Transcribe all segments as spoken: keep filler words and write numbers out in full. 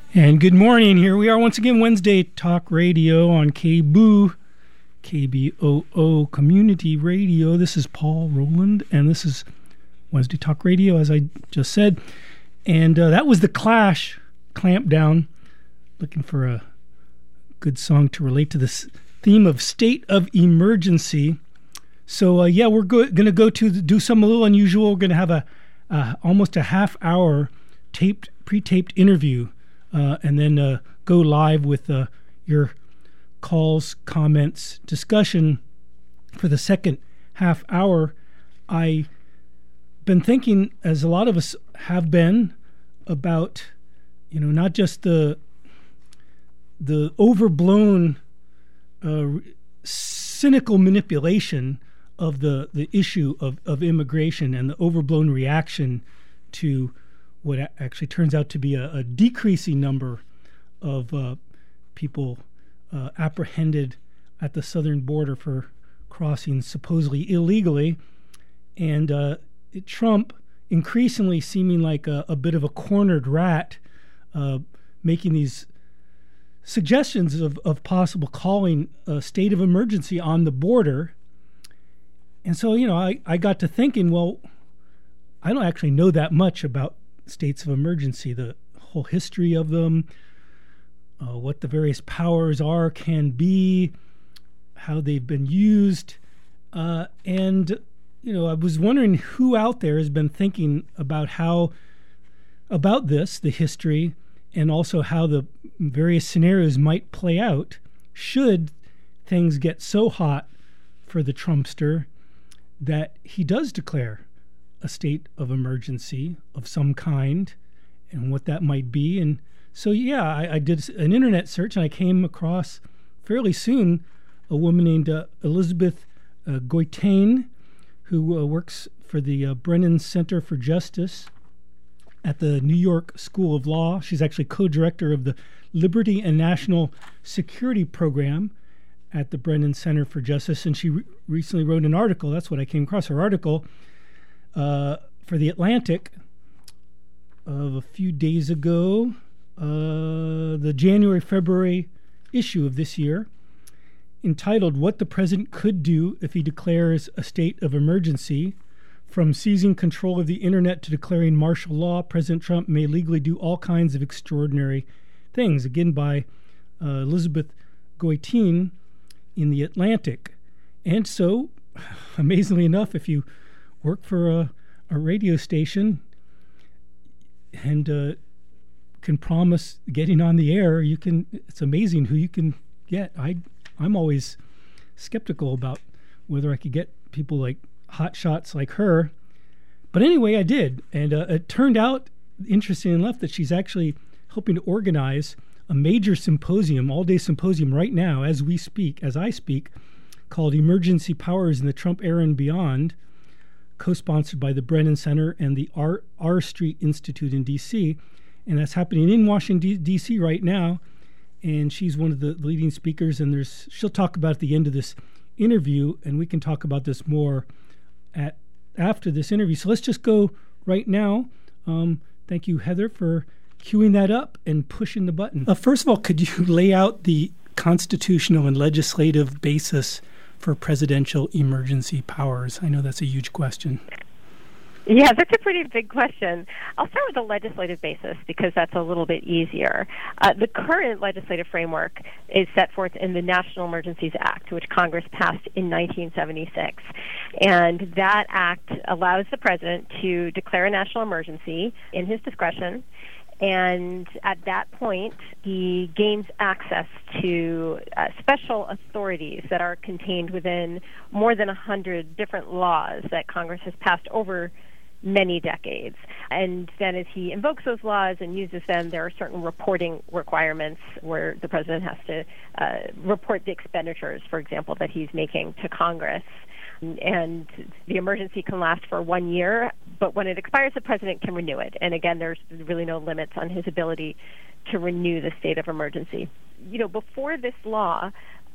And good morning. Here we are once again, Wednesday Talk Radio on K B O O, K B O O Community Radio. This is Paul Rowland, and this is Wednesday Talk Radio, as I just said. And uh, that was The Clash, Clamp Down. Looking for a good song to relate to this theme of state of emergency. So, uh, yeah, we're go- going to go to the, do something a little unusual. We're going to have a uh, almost a half hour taped, pre-taped interview. Uh, and then uh, go live with uh, your calls, comments, discussion for the second half hour. I've been thinking, as a lot of us have been, about, you know, not just the the overblown, uh, cynical manipulation of the, the issue of, of immigration and the overblown reaction to what actually turns out to be a, a decreasing number of uh, people uh, apprehended at the southern border for crossing supposedly illegally, and uh, Trump increasingly seeming like a, a bit of a cornered rat, uh, making these suggestions of, of possible calling a state of emergency on the border. And so, you know, I, I got to thinking, well, I don't actually know that much about states of emergency, the whole history of them, uh, what the various powers are, can be, how they've been used. Uh, and, you know, I was wondering who out there has been thinking about how, about this, the history, and also how the various scenarios might play out should things get so hot for the Trumpster that he does declare a state of emergency of some kind, and what that might be. And so, yeah, I, I did an internet search, and I came across fairly soon a woman named uh, Elizabeth uh, Goitein, who uh, works for the uh, Brennan Center for Justice at the New York School of Law. She's actually co-director of the Liberty and National Security Program at the Brennan Center for Justice, and she re- recently wrote an article. That's what I came across, her article, Uh, for The Atlantic of a few days ago, uh, the January-February issue of this year, entitled What the President Could Do If He Declares a State of Emergency. From seizing control of the internet to declaring martial law, President Trump may legally do all kinds of extraordinary things. Again, by uh, Elizabeth Goitein in The Atlantic. And so, amazingly enough, if you work for a, a radio station and uh, can promise getting on the air, you can. It's amazing who you can get. I, I'm always skeptical about whether I could get people like hot shots like her. But anyway, I did. And uh, it turned out, interesting enough, that she's actually helping to organize a major symposium, all-day symposium right now as we speak, as I speak, called Emergency Powers in the Trump Era and Beyond, co-sponsored by the Brennan Center and the R. R. Street Institute in D C, and that's happening in Washington, D C right now, and she's one of the leading speakers, and there's she'll talk about at the end of this interview, and we can talk about this more at after this interview. So let's just go right now. Um, thank you, Heather, for queuing that up and pushing the button. Uh, first of all, could you lay out the constitutional and legislative basis for presidential emergency powers? I know that's a huge question. Yeah, that's a pretty big question. I'll start with the legislative basis because that's a little bit easier. Uh, the current legislative framework is set forth in the National Emergencies Act, which Congress passed in nineteen seventy-six. And that act allows the president to declare a national emergency in his discretion. And at that point, he gains access to uh, special authorities that are contained within more than one hundred different laws that Congress has passed over many decades. And then as he invokes those laws and uses them, there are certain reporting requirements where the president has to uh, report the expenditures, for example, that he's making to Congress. And the emergency can last for one year, but when it expires, the president can renew it. And again, there's really no limits on his ability to renew the state of emergency. You know, before this law,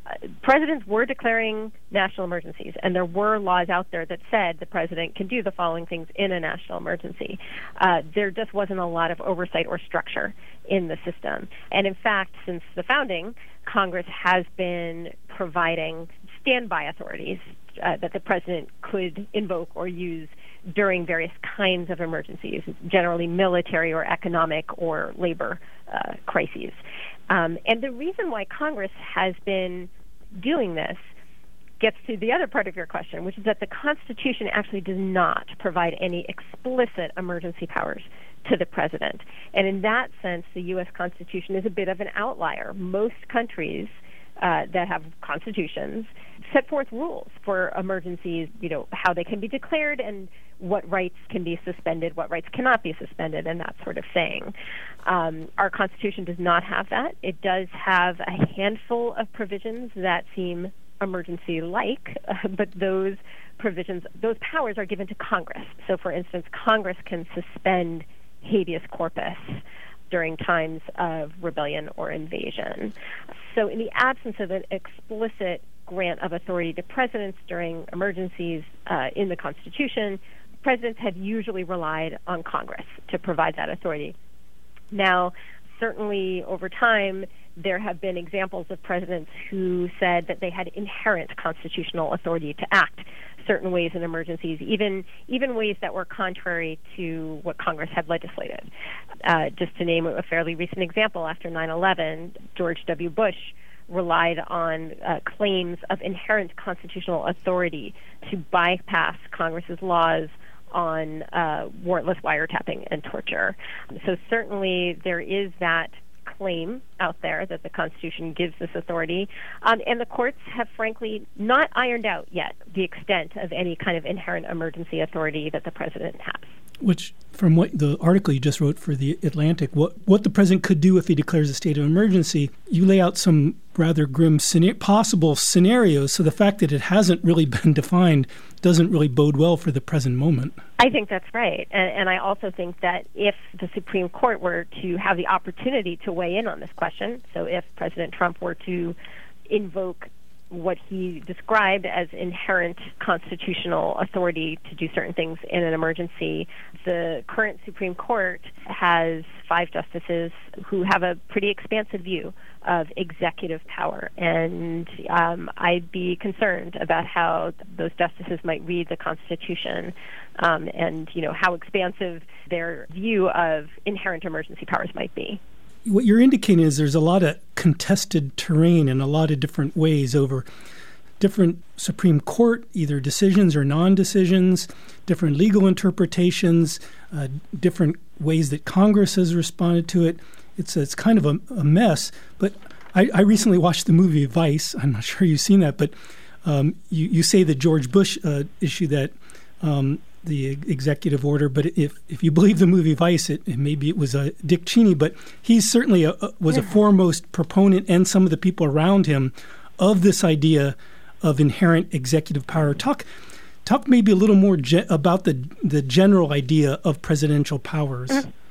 uh, presidents were declaring national emergencies, and there were laws out there that said the president can do the following things in a national emergency. Uh, there just wasn't a lot of oversight or structure in the system. And in fact, since the founding, Congress has been providing standby authorities uh, that the president could invoke or use during various kinds of emergencies, generally military or economic or labor uh, crises. Um, and the reason why Congress has been doing this gets to the other part of your question, which is that the Constitution actually does not provide any explicit emergency powers to the president. And in that sense, the U S Constitution is a bit of an outlier. Most countries uh, that have constitutions set forth rules for emergencies, you know, how they can be declared and what rights can be suspended, what rights cannot be suspended, and that sort of thing. Um, our Constitution does not have that. It does have a handful of provisions that seem emergency-like, uh, but those provisions, those powers are given to Congress. So, for instance, Congress can suspend habeas corpus during times of rebellion or invasion. So in the absence of an explicit grant of authority to presidents during emergencies uh, in the Constitution, presidents have usually relied on Congress to provide that authority. Now, certainly over time, there have been examples of presidents who said that they had inherent constitutional authority to act certain ways in emergencies, even even ways that were contrary to what Congress had legislated. Uh, just to name a fairly recent example, after nine eleven, George W. Bush relied on uh, claims of inherent constitutional authority to bypass Congress's laws on uh, warrantless wiretapping and torture. So certainly there is that claim out there that the Constitution gives this authority, um, and the courts have frankly not ironed out yet the extent of any kind of inherent emergency authority that the president has. Which, from what the article you just wrote for The Atlantic, what, what the president could do if he declares a state of emergency, you lay out some rather grim scena- possible scenarios, so the fact that it hasn't really been defined doesn't really bode well for the present moment. I think that's right. And, and I also think that if the Supreme Court were to have the opportunity to weigh in on this question, so if President Trump were to invoke what he described as inherent constitutional authority to do certain things in an emergency, the current Supreme Court has five justices who have a pretty expansive view of executive power. And um, I'd be concerned about how those justices might read the Constitution um, and, you know, how expansive their view of inherent emergency powers might be. What you're indicating is there's a lot of contested terrain in a lot of different ways over different Supreme Court, either decisions or non-decisions, different legal interpretations, uh, different ways that Congress has responded to it. It's it's kind of a, a mess. But I, I recently watched the movie Vice. I'm not sure you've seen that, but um, you, you say that George Bush uh, issued that um, the executive order, but if if you believe the movie Vice, it, it maybe it was uh, Dick Cheney, but he's certainly a, a, was a foremost proponent, and some of the people around him, of this idea of inherent executive power. Talk talk maybe a little more ge- about the the general idea of presidential powers.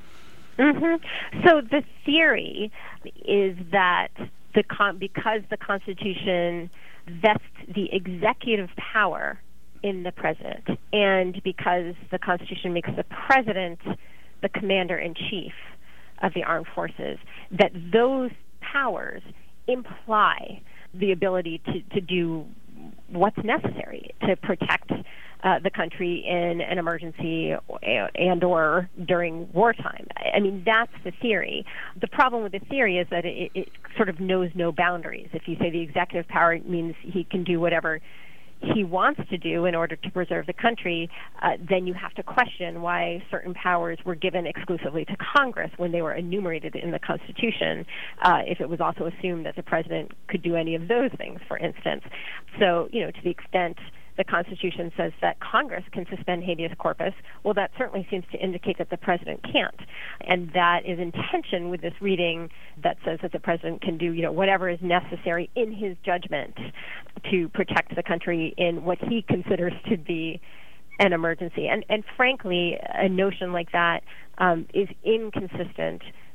Mm-hmm. So the theory is that the con- because the Constitution vests the executive power in the president, and because the Constitution makes the president the commander-in-chief of the armed forces, that those powers imply the ability to, to do what's necessary to protect uh, the country in an emergency and or during wartime. I mean, that's the theory. The problem with the theory is that it, it sort of knows no boundaries. If you say the executive power means he can do whatever he wants to do in order to preserve the country, uh, then you have to question why certain powers were given exclusively to Congress when they were enumerated in the Constitution, uh, if it was also assumed that the president could do any of those things, for instance. So, you know, to the extent the Constitution says that Congress can suspend habeas corpus, well, that certainly seems to indicate that the president can't. And that is in tension with this reading that says that the president can do, you know, whatever is necessary in his judgment to protect the country in what he considers to be an emergency. And, and frankly, a notion like that um, is inconsistent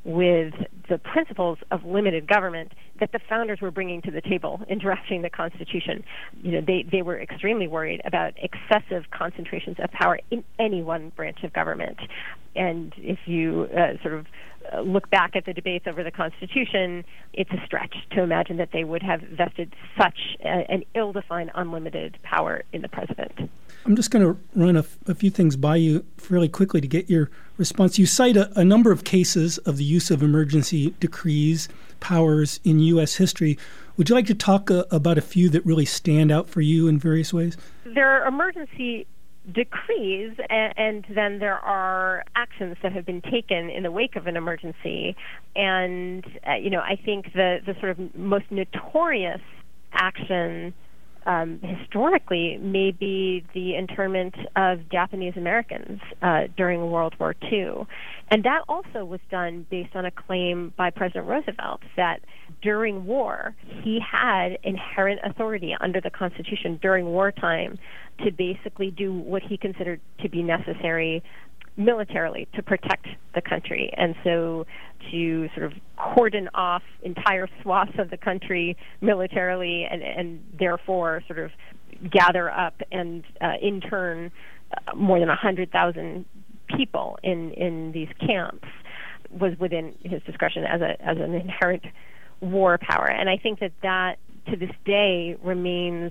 with the principles of limited government that the founders were bringing to the table in drafting the Constitution. You know, they, they were extremely worried about excessive concentrations of power in any one branch of government. And if you uh, sort of uh, look back at the debates over the Constitution, it's a stretch to imagine that they would have vested such a, an ill-defined, unlimited power in the president. I'm just going to run a, f- a few things by you fairly quickly to get your response. You cite a, a number of cases of the use of emergency decrees, powers in U S history. Would you like to talk uh, about a few that really stand out for you in various ways? There are emergency decrees, and, and then there are actions that have been taken in the wake of an emergency. And, uh, you know, I think the, the sort of most notorious action Um, historically may be the internment of Japanese Americans uh, during World War Two. And that also was done based on a claim by President Roosevelt that during war, he had inherent authority under the Constitution during wartime to basically do what he considered to be necessary militarily to protect the country. And so to sort of cordon off entire swaths of the country militarily and, and therefore sort of gather up and uh, intern uh, more than one hundred thousand people in, in these camps was within his discretion as a as an inherent war power. And I think that that, to this day, remains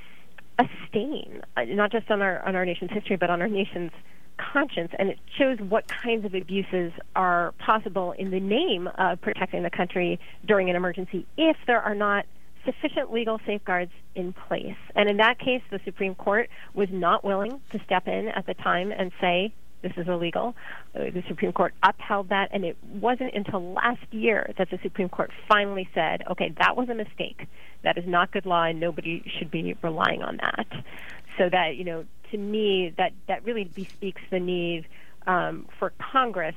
a stain, uh, not just on our on our nation's history, but on our nation's conscience, and it shows what kinds of abuses are possible in the name of protecting the country during an emergency if there are not sufficient legal safeguards in place. And in that case, the Supreme Court was not willing to step in at the time and say, this is illegal. Uh, the Supreme Court upheld that, and it wasn't until last year that the Supreme Court finally said, okay, that was a mistake. That is not good law, and nobody should be relying on that. So that, you know, to me, that, that really bespeaks the need um, for Congress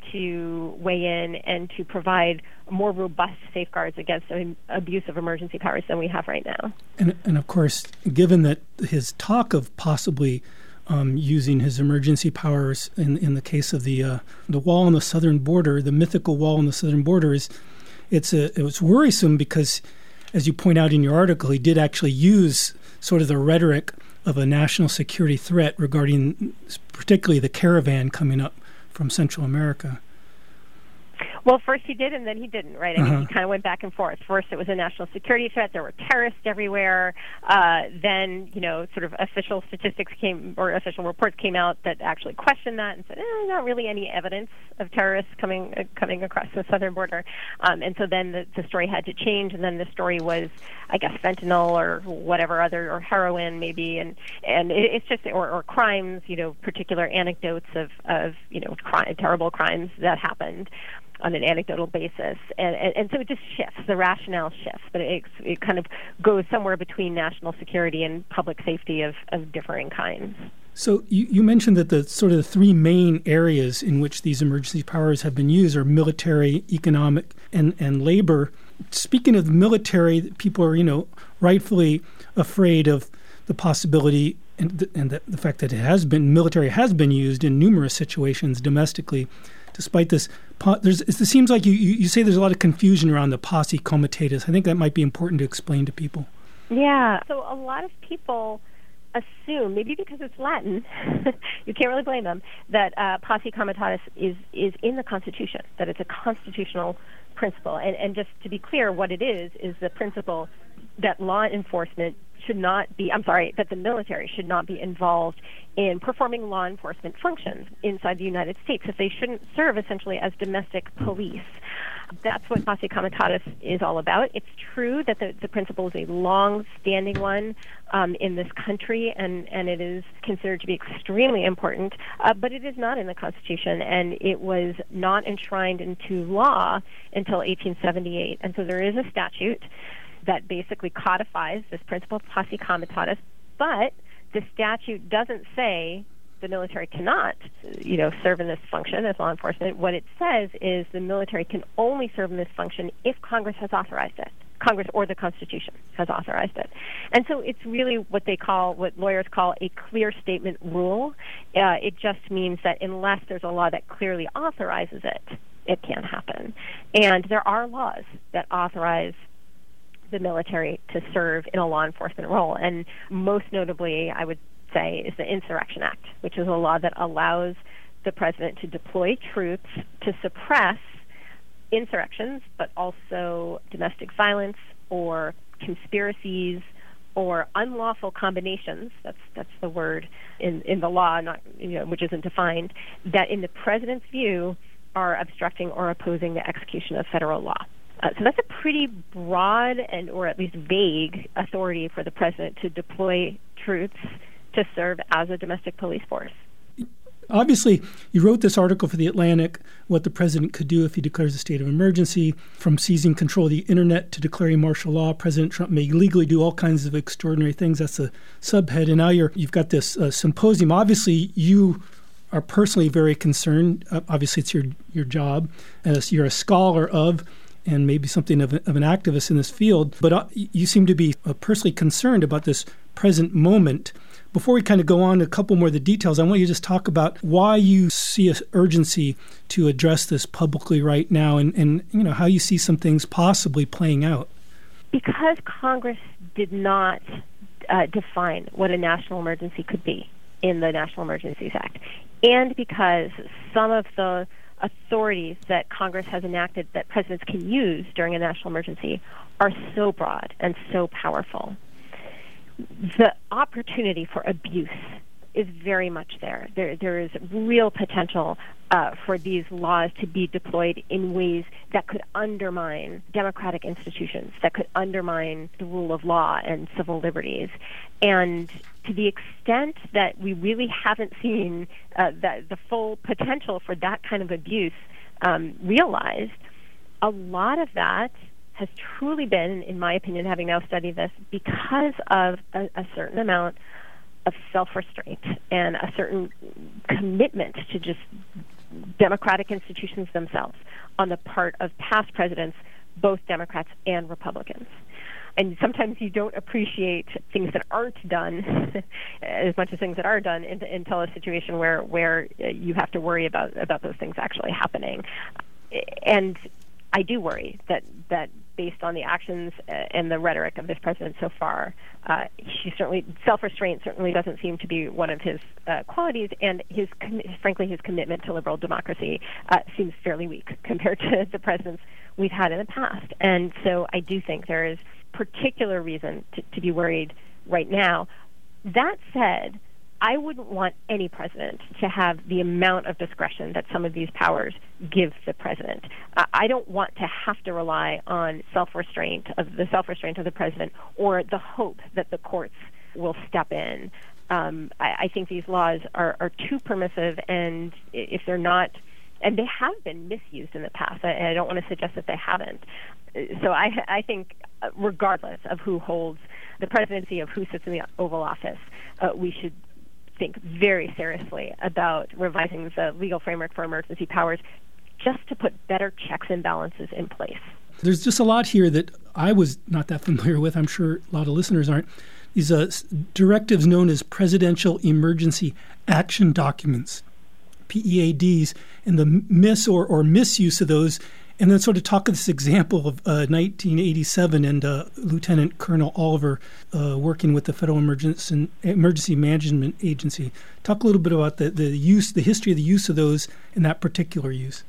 to weigh in and to provide more robust safeguards against um, abuse of emergency powers than we have right now. And, and of course, given that his talk of possibly um, using his emergency powers in, in the case of the uh, the wall on the southern border, the mythical wall on the southern border, is it's a, it was worrisome because, as you point out in your article, he did actually use sort of the rhetoric of a national security threat regarding particularly the caravan coming up from Central America. Well, first he did, and then he didn't, right? I uh-huh. mean, he kind of went back and forth. First, it was a national security threat. There were terrorists everywhere. Uh, then, you know, sort of official statistics came, or official reports came out that actually questioned that and said, eh, not really any evidence of terrorists coming uh, coming across the southern border. Um, and so then the, the story had to change, and then the story was, I guess, fentanyl or whatever other, or heroin maybe, and and it, it's just, or, or crimes, you know, particular anecdotes of, of you know, crime, terrible crimes that happened on an anecdotal basis. And, and, and so it just shifts, the rationale shifts, but it, it kind of goes somewhere between national security and public safety of, of differing kinds. So you, you mentioned that the sort of the three main areas in which these emergency powers have been used are military, economic, and, and labor. Speaking of the military, people are, you know, rightfully afraid of the possibility and, the, and the, the fact that it has been, military has been used in numerous situations domestically. Despite this, there's, it seems like you, you, you say there's a lot of confusion around the posse comitatus. I think that might be important to explain to people. Yeah. So a lot of people assume, maybe because it's Latin, you can't really blame them, that uh, posse comitatus is, is in the Constitution, that it's a constitutional principle. And, and just to be clear, what it is, is the principle that law enforcement should not be, I'm sorry, that the military should not be involved in performing law enforcement functions inside the United States, that they shouldn't serve essentially as domestic police. That's what posse comitatus is all about. It's true that the, the principle is a long-standing one um, in this country, and, and it is considered to be extremely important, uh, but it is not in the Constitution, and it was not enshrined into law until eighteen seventy-eight. And so there is a statute that basically codifies this principle of posse comitatus, but the statute doesn't say the military cannot, you know, serve in this function as law enforcement. What it says is the military can only serve in this function if Congress has authorized it. Congress or the Constitution has authorized it. And so it's really what they call, what lawyers call a clear statement rule. Uh, it just means that unless there's a law that clearly authorizes it, it can happen. And there are laws that authorize the military to serve in a law enforcement role. And most notably, I would say, is the Insurrection Act, which is a law that allows the president to deploy troops to suppress insurrections, but also domestic violence or conspiracies or unlawful combinations, that's that's the word in, in the law, not you know, which isn't defined, that in the president's view are obstructing or opposing the execution of federal law. Uh, so that's a pretty broad and or at least vague authority for the president to deploy troops to serve as a domestic police force. Obviously, you wrote this article for The Atlantic, what the president could do if he declares a state of emergency. From seizing control of the internet to declaring martial law, President Trump may legally do all kinds of extraordinary things. That's a subhead. And now you're, you've got this uh, symposium. Obviously, you are personally very concerned. Uh, obviously, it's your, your job. As you're a scholar of and maybe something of, a, of an activist in this field. But uh, you seem to be uh, personally concerned about this present moment. Before we kind of go on to a couple more of the details, I want you to just talk about why you see an urgency to address this publicly right now and, and you know how you see some things possibly playing out. Because Congress did not uh, define what a national emergency could be in the National Emergencies Act, and because some of the authorities that Congress has enacted that presidents can use during a national emergency are so broad and so powerful, the opportunity for abuse is very much there. There, there is real potential uh, for these laws to be deployed in ways that could undermine democratic institutions, that could undermine the rule of law and civil liberties. And to the extent that we really haven't seen uh, the, the full potential for that kind of abuse um, realized, a lot of that has truly been, in my opinion, having now studied this, because of a, a certain amount of self-restraint and a certain commitment to just democratic institutions themselves on the part of past presidents, both Democrats and Republicans. And sometimes you don't appreciate things that aren't done as much as things that are done until a situation where, where you have to worry about, about those things actually happening. And I do worry that, that based on the actions and the rhetoric of this president so far, uh, she certainly self-restraint certainly doesn't seem to be one of his uh, qualities, and his frankly his commitment to liberal democracy uh, seems fairly weak compared to the presidents we've had in the past. And so I do think there is particular reason to, to be worried right now. That said, I wouldn't want any president to have the amount of discretion that some of these powers give the president. Uh, I don't want to have to rely on self-restraint of the self-restraint of the president or the hope that the courts will step in. Um, I, I think these laws are, are too permissive, and if they're not, and they have been misused in the past. I, I don't want to suggest that they haven't. So I, I think, regardless of who holds the presidency, of who sits in the Oval Office, uh, we should think very seriously about revising the legal framework for emergency powers just to put better checks and balances in place. There's just a lot here that I was not that familiar with. I'm sure a lot of listeners aren't. These uh, directives known as Presidential Emergency Action Documents, P E A Ds, and the miss or, or misuse of those. And then sort of talk of this example of uh, nineteen eighty-seven and uh, Lieutenant Colonel Oliver uh, working with the Federal Emergency, Emergency Management Agency. Talk a little bit about the, the use, the history of the use of those and that particular use.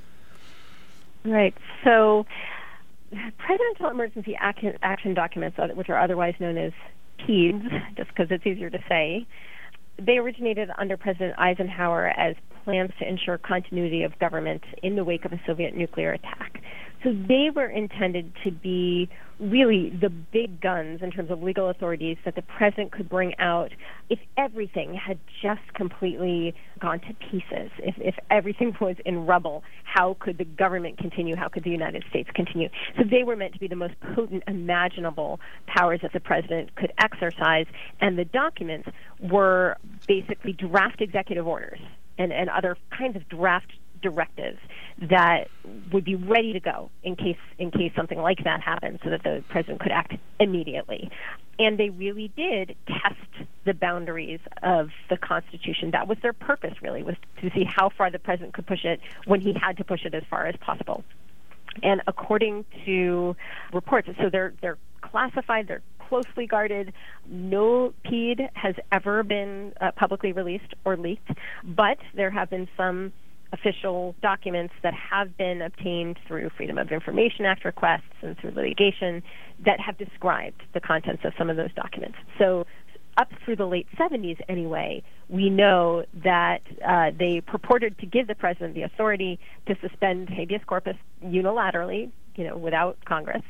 Right. So Presidential Emergency Action, action Documents, which are otherwise known as P E A Ds, just because it's easier to say, they originated under President Eisenhower as plans to ensure continuity of government in the wake of a Soviet nuclear attack. So they were intended to be really the big guns in terms of legal authorities that the president could bring out if everything had just completely gone to pieces, if, if everything was in rubble. How could the government continue? How could the United States continue? So they were meant to be the most potent imaginable powers that the president could exercise, and the documents were basically draft executive orders and, and other kinds of draft directives that would be ready to go in case in case something like that happened, so that the president could act immediately. And they really did test the boundaries of the Constitution. That was their purpose, really, was to see how far the president could push it when he had to push it as far as possible. And according to reports, so they're they're classified, they're closely guarded. No P E D has ever been uh, publicly released or leaked, but there have been some official documents that have been obtained through Freedom of Information Act requests and through litigation that have described the contents of some of those documents. So up through the late seventies anyway, we know that uh, they purported to give the president the authority to suspend habeas corpus unilaterally, you know, without Congress,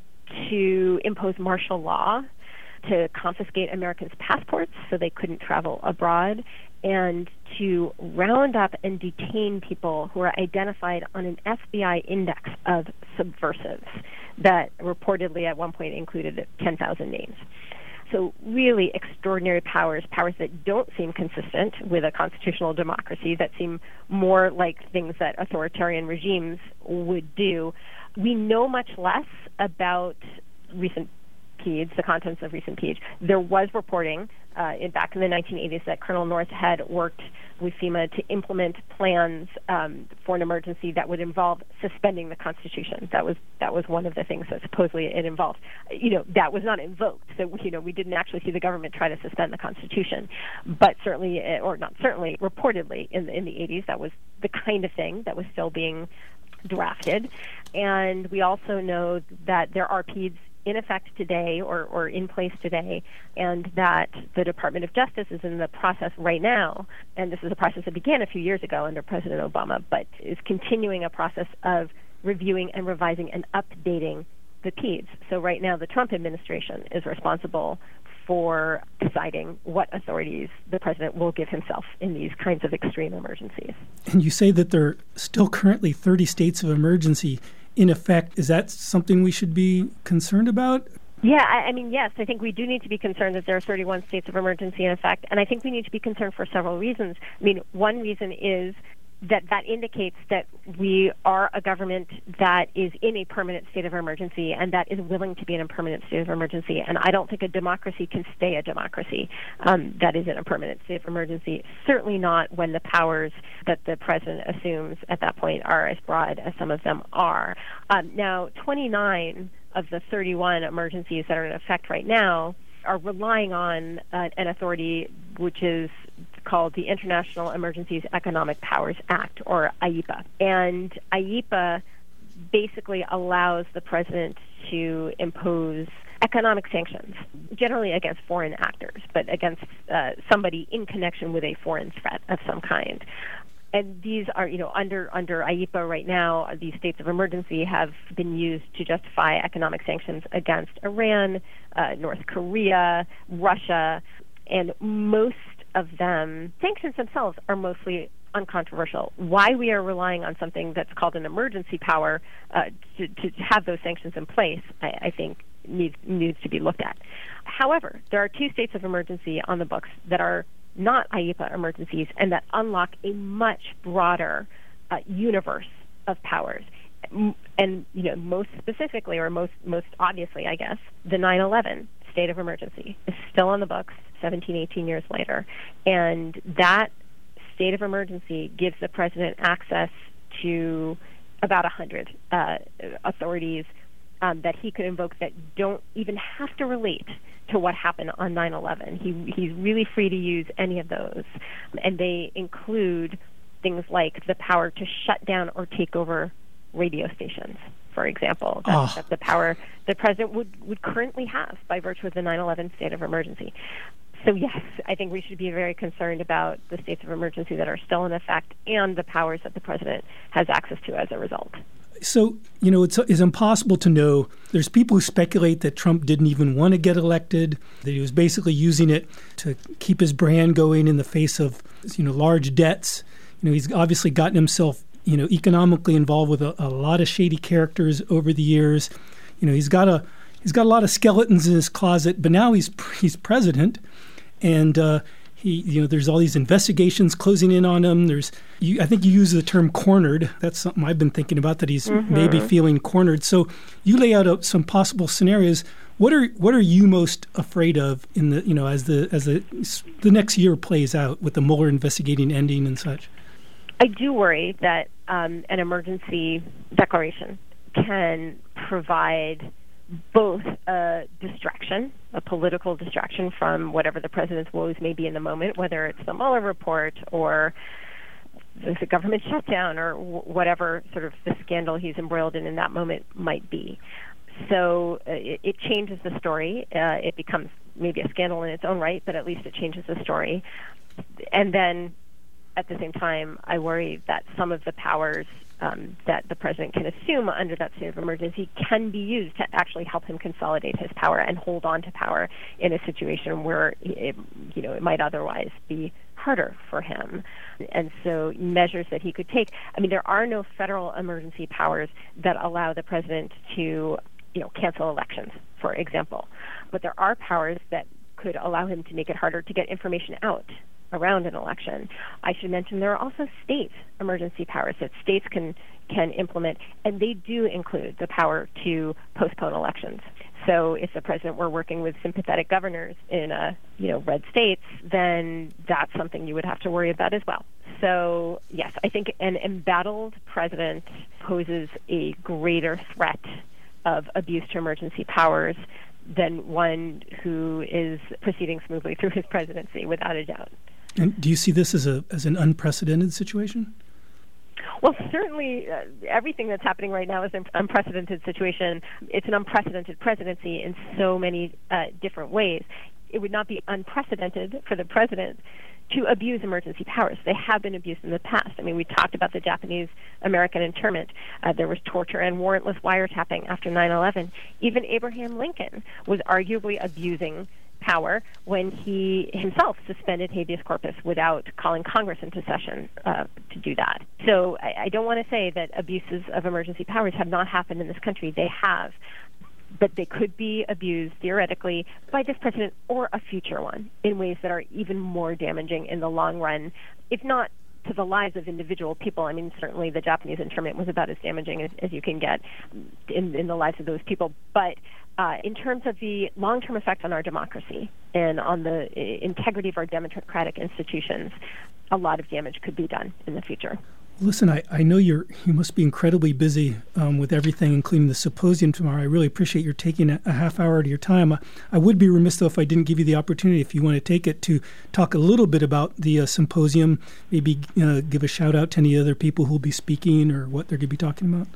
to impose martial law, to confiscate Americans' passports so they couldn't travel abroad, and to round up and detain people who are identified on an F B I index of subversives that reportedly at one point included ten thousand names. So really extraordinary powers, powers that don't seem consistent with a constitutional democracy, that seem more like things that authoritarian regimes would do. We know much less about recent P E Ds, the contents of recent P E Ds. There was reporting uh, in, back in the nineteen eighties that Colonel North had worked with FEMA to implement plans um, for an emergency that would involve suspending the Constitution. That was that was one of the things that supposedly it involved. You know, that was not invoked. So, you know, we didn't actually see the government try to suspend the Constitution. But certainly, or not certainly, reportedly in the, in the eighties, that was the kind of thing that was still being drafted. And we also know that there are P E Ds in effect today or, or in place today, and that the Department of Justice is in the process right now, and this is a process that began a few years ago under President Obama, but is continuing a process of reviewing and revising and updating the P E Ds. So right now the Trump administration is responsible for deciding what authorities the president will give himself in these kinds of extreme emergencies. And you say that there are still currently thirty states of emergency in effect. Is that something we should be concerned about? Yeah, I, I mean, yes, I think we do need to be concerned that there are thirty-one states of emergency in effect, and I think we need to be concerned for several reasons. I mean, one reason is that that indicates that we are a government that is in a permanent state of emergency and that is willing to be in a permanent state of emergency. And I don't think a democracy can stay a democracy um, that is in a permanent state of emergency, certainly not when the powers that the president assumes at that point are as broad as some of them are. Um, now, twenty-nine of the thirty-one emergencies that are in effect right now are relying on uh, an authority which is called the International Emergencies Economic Powers Act, or I E P A. And I E P A basically allows the president to impose economic sanctions, generally against foreign actors, but against uh, somebody in connection with a foreign threat of some kind. And these are, you know, under under I E P A right now, these states of emergency have been used to justify economic sanctions against Iran, uh, North Korea, Russia, and most of them, sanctions themselves are mostly uncontroversial. Why we are relying on something that's called an emergency power uh, to, to have those sanctions in place, I, I think, needs needs to be looked at. However, there are two states of emergency on the books that are not I E P A emergencies and that unlock a much broader uh, universe of powers. And, you know, most specifically, or most most obviously, I guess, the nine eleven state of emergency is still on the books seventeen, eighteen years later. And that state of emergency gives the president access to about one hundred uh, authorities um, that he could invoke that don't even have to relate to what happened on nine eleven. He, he's really free to use any of those. And they include things like the power to shut down or take over radio stations, for example. That's, oh. that's the power the president would, would currently have by virtue of the nine eleven state of emergency. So, yes, I think we should be very concerned about the states of emergency that are still in effect and the powers that the president has access to as a result. So, you know, it's, it's impossible to know. There's people who speculate that Trump didn't even want to get elected, that he was basically using it to keep his brand going in the face of, you know, large debts. You know, he's obviously gotten himself, you know, economically involved with a, a lot of shady characters over the years. You know, he's got a he's got a lot of skeletons in his closet, but now he's he's president, and uh, he, you know, there's all these investigations closing in on him. There's, you, I think you use the term cornered. That's something I've been thinking about, that he's mm-hmm. maybe feeling cornered. So you lay out uh, some possible scenarios. What are what are you most afraid of in the, you know, as the as the the next year plays out with the Mueller investigating ending and such? I do worry that um, an emergency declaration can provide both a distraction, a political distraction from whatever the president's woes may be in the moment, whether it's the Mueller report or the government shutdown or whatever sort of the scandal he's embroiled in in that moment might be. So uh, it, it changes the story. Uh, it becomes maybe a scandal in its own right, but at least it changes the story. And then at the same time, I worry that some of the powers um, that the president can assume under that state of emergency can be used to actually help him consolidate his power and hold on to power in a situation where it, you know, it might otherwise be harder for him. And so measures that he could take, I mean, there are no federal emergency powers that allow the president to, you know, cancel elections, for example. But there are powers that could allow him to make it harder to get information out around an election. I should mention there are also state emergency powers that states can can implement, and they do include the power to postpone elections. So if the president were working with sympathetic governors in a, you know, red states, then that's something you would have to worry about as well. So yes, I think an embattled president poses a greater threat of abuse to emergency powers than one who is proceeding smoothly through his presidency, without a doubt. And do you see this as a as an unprecedented situation? Well, certainly uh, everything that's happening right now is an unprecedented situation. It's an unprecedented presidency in so many uh, different ways. It would not be unprecedented for the president to abuse emergency powers. They have been abused in the past. I mean, we talked about the Japanese-American internment. Uh, there was torture and warrantless wiretapping after nine eleven. Even Abraham Lincoln was arguably abusing power when he himself suspended habeas corpus without calling Congress into session uh, to do that. So I, I don't want to say that abuses of emergency powers have not happened in this country. They have. But they could be abused, theoretically, by this president or a future one in ways that are even more damaging in the long run, if not to the lives of individual people. I mean, certainly the Japanese internment was about as damaging as, as you can get in, in the lives of those people. But uh, in terms of the long-term effect on our democracy and on the integrity of our democratic institutions, a lot of damage could be done in the future. Listen, I, I know you're you must be incredibly busy um, with everything, including the symposium tomorrow. I really appreciate your taking a, a half hour of your time. I, I would be remiss, though, if I didn't give you the opportunity, if you want to take it, to talk a little bit about the uh, symposium, maybe uh, give a shout-out to any other people who will be speaking or what they're going to be talking about.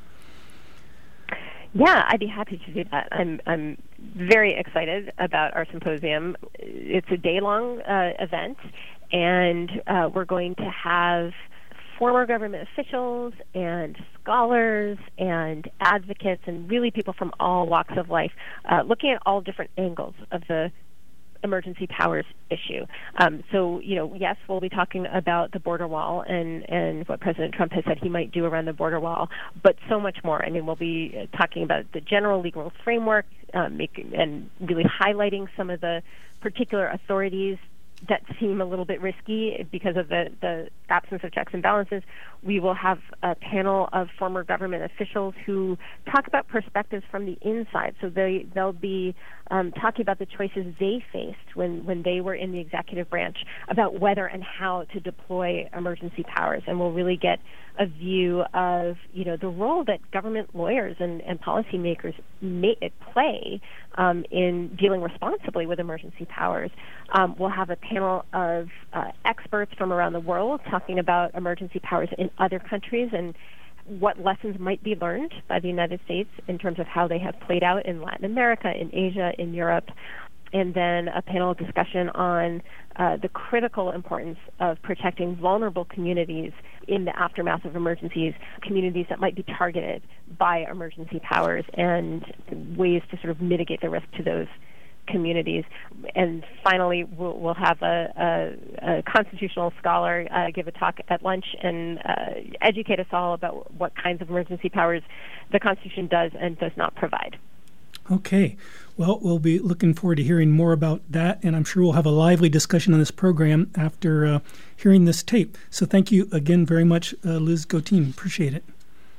Yeah, I'd be happy to do that. I'm I'm very excited about our symposium. It's a day-long uh, event, and uh, we're going to have former government officials and scholars and advocates and really people from all walks of life uh, looking at all different angles of the emergency powers issue. Um, so, you know, yes, we'll be talking about the border wall and, and what President Trump has said he might do around the border wall, but so much more. I mean, we'll be talking about the general legal framework uh, making, and really highlighting some of the particular authorities that seem a little bit risky because of the, the absence of checks and balances. We will have a panel of former government officials who talk about perspectives from the inside. So they, they'll be um, talking about the choices they faced when, when they were in the executive branch about whether and how to deploy emergency powers. And we'll really get a view of, you know, the role that government lawyers and, and policymakers may play um, in dealing responsibly with emergency powers. Um, we'll have a panel of uh, experts from around the world talking about emergency powers in other countries and what lessons might be learned by the United States in terms of how they have played out in Latin America, in Asia, in Europe. And then a panel discussion on uh, the critical importance of protecting vulnerable communities in the aftermath of emergencies, communities that might be targeted by emergency powers, and ways to sort of mitigate the risk to those communities. And finally, we'll, we'll have a, a, a constitutional scholar uh, give a talk at lunch and uh, educate us all about what kinds of emergency powers the Constitution does and does not provide. Okay. Well, we'll be looking forward to hearing more about that, and I'm sure we'll have a lively discussion on this program after uh, hearing this tape. So thank you again very much, uh, Liz Goteen. Appreciate it.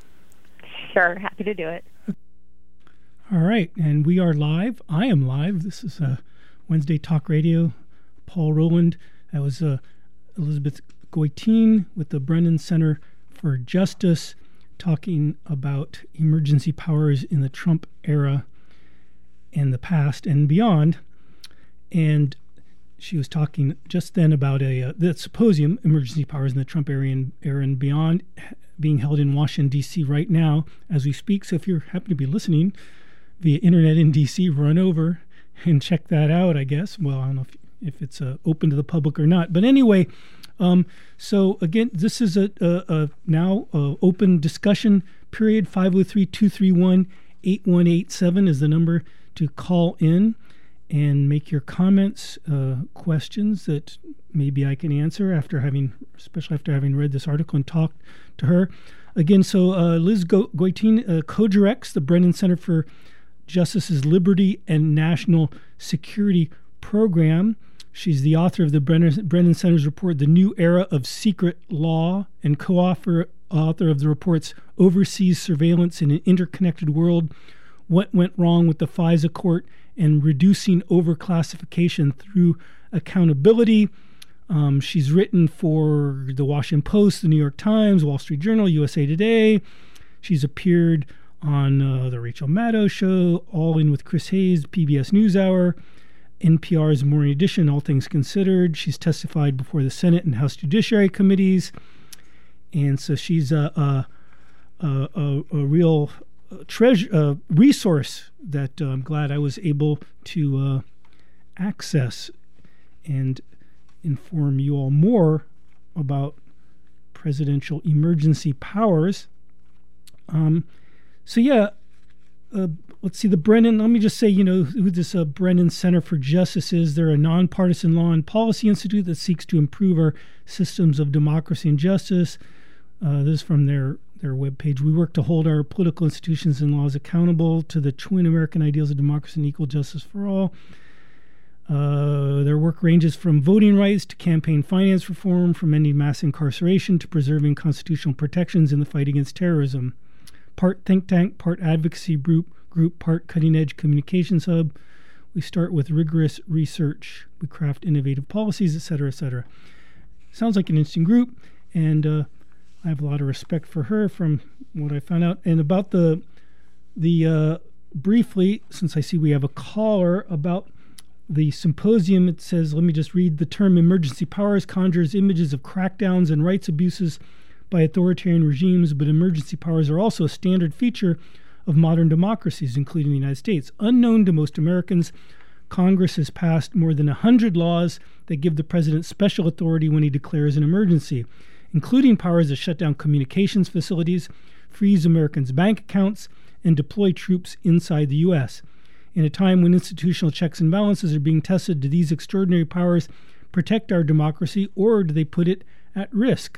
Sure. Happy to do it. All right. And we are live. I am live. This is uh, Wednesday Talk Radio. Paul Rowland. That was uh, Elizabeth Goteen with the Brennan Center for Justice talking about emergency powers in the Trump era and the past and beyond. And she was talking just then about a uh, the symposium, Emergency Powers in the Trump era and, era and Beyond, being held in Washington, D C right now as we speak. So if you happen to be listening via internet in D C, run over and check that out, I guess. Well, I don't know if, if it's uh, open to the public or not. But anyway, um, so again, this is a, a, a now a open discussion period. five oh three, two three one, eight one eight seven is the number to call in and make your comments, uh, questions that maybe I can answer after having, especially after having read this article and talked to her. Again, so uh, Liz Go- Goteen uh, co-directs the Brennan Center for Justice's Liberty and National Security Program. She's the author of the Brennan, Brennan Center's report, The New Era of Secret Law, and co-author author of the reports Overseas Surveillance in an Interconnected World, What Went Wrong with the FISA Court, and Reducing Overclassification Through Accountability. Um, she's written for the Washington Post, the New York Times, Wall Street Journal, U S A Today. She's appeared on uh, the Rachel Maddow Show, All In with Chris Hayes, P B S NewsHour, N P R's Morning Edition, All Things Considered. She's testified before the Senate and House Judiciary Committees. And so she's a, a, a, a, a real treasure, uh, resource that uh, I'm glad I was able to uh, access and inform you all more about presidential emergency powers. Um, so yeah, uh, let's see, the Brennan, let me just say, you know, who this uh, Brennan Center for Justice is. They're a nonpartisan law and policy institute that seeks to improve our systems of democracy and justice. Uh, this is from their their webpage. We work to hold our political institutions and laws accountable to the twin American ideals of democracy and equal justice for all. Uh, their work ranges from voting rights to campaign finance reform, from ending mass incarceration to preserving constitutional protections in the fight against terrorism. Part think tank, part advocacy group, group, part cutting-edge communications hub. We start with rigorous research. We craft innovative policies, et cetera, et cetera. Sounds like an interesting group, and uh, I have a lot of respect for her from what I found out. And about the, the uh, briefly, since I see we have a caller, about the symposium, it says, let me just read, the term emergency powers conjures images of crackdowns and rights abuses by authoritarian regimes, but emergency powers are also a standard feature of modern democracies, including the United States. Unknown to most Americans, Congress has passed more than one hundred laws that give the president special authority when he declares an emergency, including powers to shut down communications facilities, freeze Americans' bank accounts, and deploy troops inside the U S. In a time when institutional checks and balances are being tested, do these extraordinary powers protect our democracy, or do they put it at risk?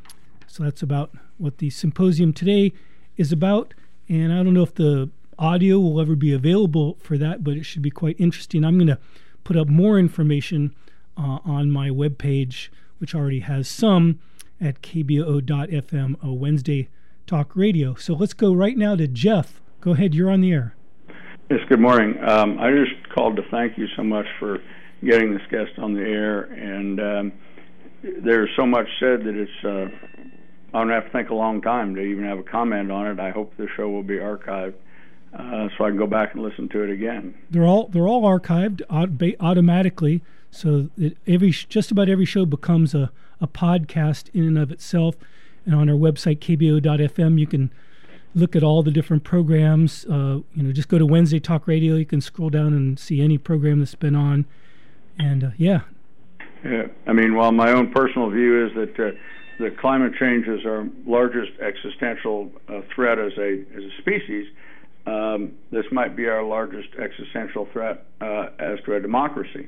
So that's about what the symposium today is about. And I don't know if the audio will ever be available for that, but it should be quite interesting. I'm going to put up more information uh, on my webpage, which already has some, at k b o o dot f m, a Wednesday Talk Radio. So let's go right now to Jeff. Go ahead, you're on the air. Yes, good morning. Um, I just called to thank you so much for getting this guest on the air. And um, there's so much said that it's, uh, I'm going to have to think a long time to even have a comment on it. I hope the show will be archived uh, so I can go back and listen to it again. They're all they're all archived automatically, so that every just about every show becomes a, a podcast in and of itself. And on our website, k b o dot f m, you can look at all the different programs. Uh, you know, just go to Wednesday Talk Radio. You can scroll down and see any program that's been on. And uh, yeah. Yeah. I mean, well, my own personal view is that uh, the climate change is our largest existential uh, threat as a as a species. Um, this might be our largest existential threat uh, as to a democracy,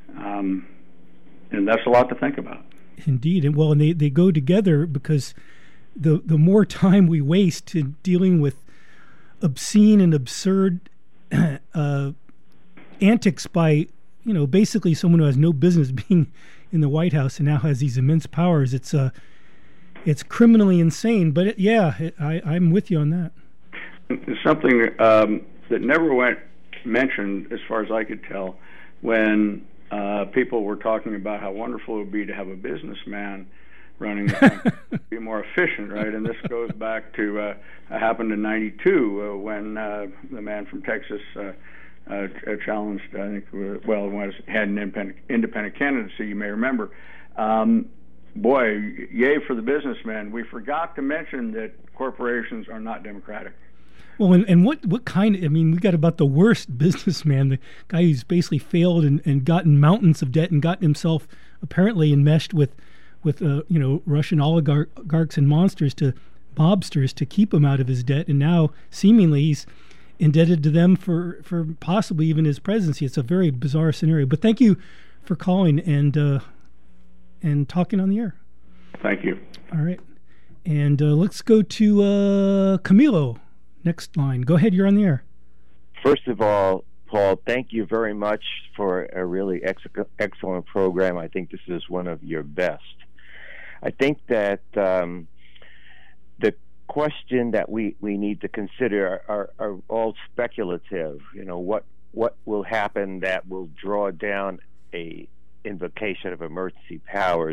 um, and that's a lot to think about. Indeed, and well, and they, they go together, because the the more time we waste in dealing with obscene and absurd uh, antics by, you know, basically someone who has no business being in the White House and now has these immense powers. It's uh, it's criminally insane. But it, yeah, it, I, I'm with you on that. Something um, that never went mentioned, as far as I could tell, when uh, people were talking about how wonderful it would be to have a businessman running the country, be more efficient, right? And this goes back to uh, happened in ninety-two uh, when uh, the man from Texas uh, uh, challenged, I think, uh, well, was had an independent, independent candidacy. You may remember. Um, boy, yay for the businessman. We forgot to mention that corporations are not democratic. Well, and, and what, what kind of, I mean, we got about the worst businessman, the guy who's basically failed and, and gotten mountains of debt and gotten himself apparently enmeshed with with uh, you know, Russian oligarchs and monsters to mobsters to keep him out of his debt, and now seemingly he's indebted to them for, for possibly even his presidency. It's a very bizarre scenario. But thank you for calling and uh, and talking on the air. Thank you. All right, and uh, let's go to uh, Camilo. Next line. Go ahead. You're on the air. First of all, Paul, thank you very much for a really ex- excellent program. I think this is one of your best. I think that um, the question that we, we need to consider are, are, are all speculative. You know, what what will happen that will draw down a invocation of emergency powers?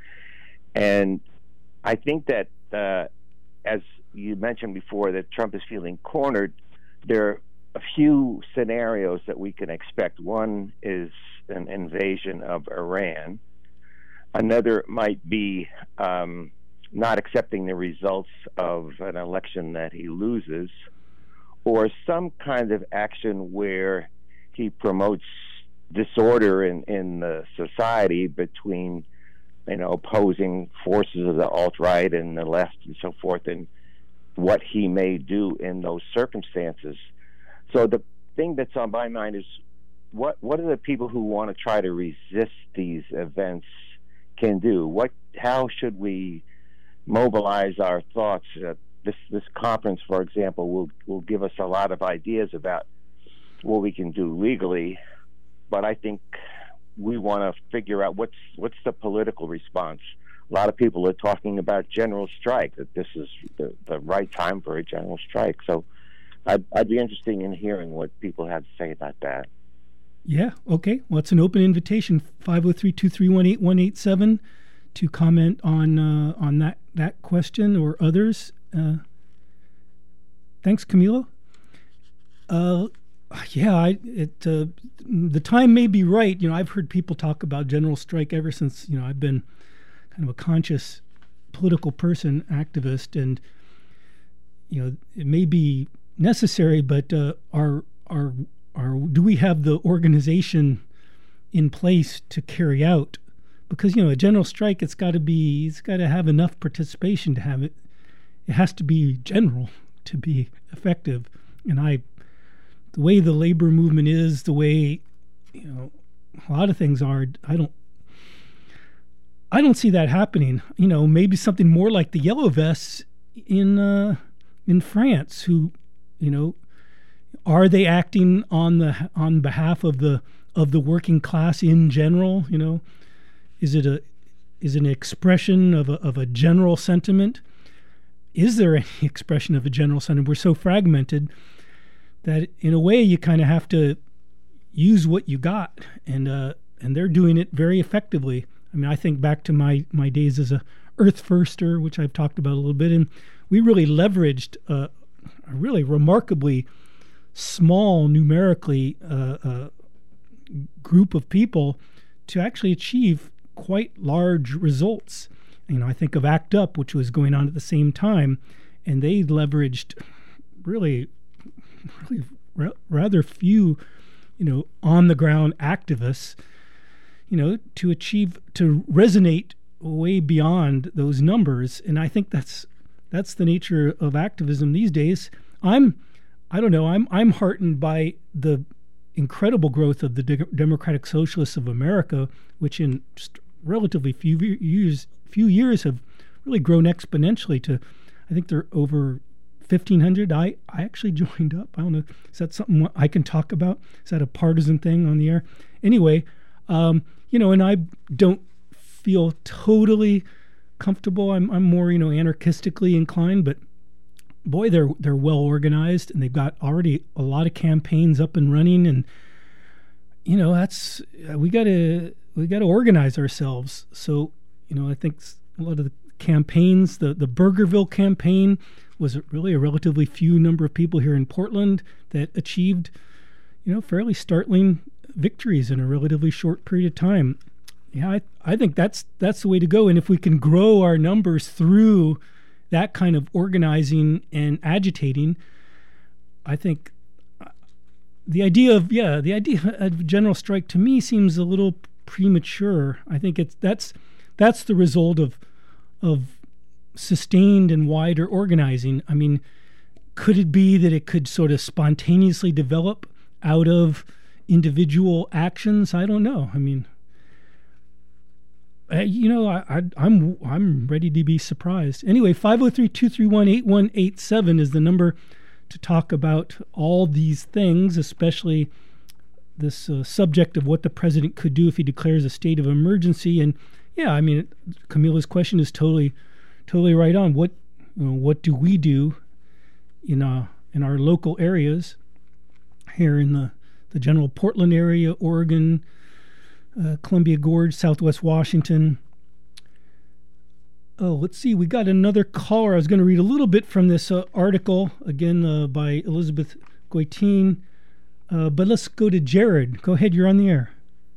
And I think that, uh, as you mentioned before, that Trump is feeling cornered. There are a few scenarios that we can expect. One is an invasion of Iran. Another might be um, not accepting the results of an election that he loses, or some kind of action where he promotes disorder in, in the society between, you know, opposing forces of the alt-right and the left and so forth, and what he may do in those circumstances. So the thing that's on my mind is what what are the people who want to try to resist these events can do? What how should we mobilize our thoughts? Uh, this this conference, for example, will will give us a lot of ideas about what we can do legally, but I think we want to figure out what's what's the political response. A lot of people are talking about general strike, that this is the, the right time for a general strike. So I'd, I'd be interested in hearing what people have to say about that. Yeah, okay. Well, it's an open invitation, five oh three, two three one, eight one eight seven, to comment on uh, on that, that question or others. Uh, thanks, Camilo. Uh, yeah, I, it uh, the time may be right. You know, I've heard people talk about general strike ever since, you know, I've been kind of a conscious political person, activist, and, you know, it may be necessary, but uh, are are are do we have the organization in place to carry out? Because, you know, a general strike, it's got to be, it's got to have enough participation to have it. It has to be general to be effective. And I, the way the labor movement is, the way, you know, a lot of things are, I don't. I don't see that happening. You know, maybe something more like the Yellow Vests in uh, in France, who, you know, are they acting on the on behalf of the of the working class in general? You know, is it a is it an expression of a of a general sentiment? Is there any expression of a general sentiment? We're so fragmented that, in a way, you kind of have to use what you got, and uh, and they're doing it very effectively. I mean, I think back to my, my days as a Earth Firster, which I've talked about a little bit, and we really leveraged uh, a really remarkably small, numerically, uh, uh, group of people to actually achieve quite large results. You know, I think of ACT UP, which was going on at the same time, and they leveraged really, really r- rather few, you know, on-the-ground activists, you know, to achieve, to resonate way beyond those numbers. And I think that's that's the nature of activism these days. I'm, I don't know, I'm I'm heartened by the incredible growth of the De- Democratic Socialists of America, which in just relatively few years few years have really grown exponentially to, I think they're over fifteen hundred. I, I actually joined up. I don't know. Is that something I can talk about? Is that a partisan thing on the air? Anyway, um, you know, and I don't feel totally comfortable. I'm I'm more, you know, anarchistically inclined, but boy, they're they're well organized, and they've got already a lot of campaigns up and running, and you know, that's we got to we got to organize ourselves. So, you know, I think a lot of the campaigns, the the Burgerville campaign was really a relatively few number of people here in Portland that achieved, you know, fairly startling victories in a relatively short period of time. Yeah, I, I think that's that's the way to go. And if we can grow our numbers through that kind of organizing and agitating, I think the idea of yeah, the idea of general strike to me seems a little premature. I think it's that's that's the result of of sustained and wider organizing. I mean, could it be that it could sort of spontaneously develop out of individual actions? I don't know. I mean, I, you know, I, I, I'm I'm ready to be surprised. Anyway, five oh three, two three one, eight one eight seven is the number to talk about all these things, especially this uh, subject of what the president could do if he declares a state of emergency. And yeah, I mean, Camila's question is totally, totally right on. What, you know, what do we do in uh, in our local areas here in the the general Portland area, Oregon, uh, Columbia Gorge, Southwest Washington? Oh, let's see. We got another caller. I was going to read a little bit from this uh, article, again, uh, by Elizabeth Goitin. Uh, but let's go to Jared. Go ahead. You're on the air.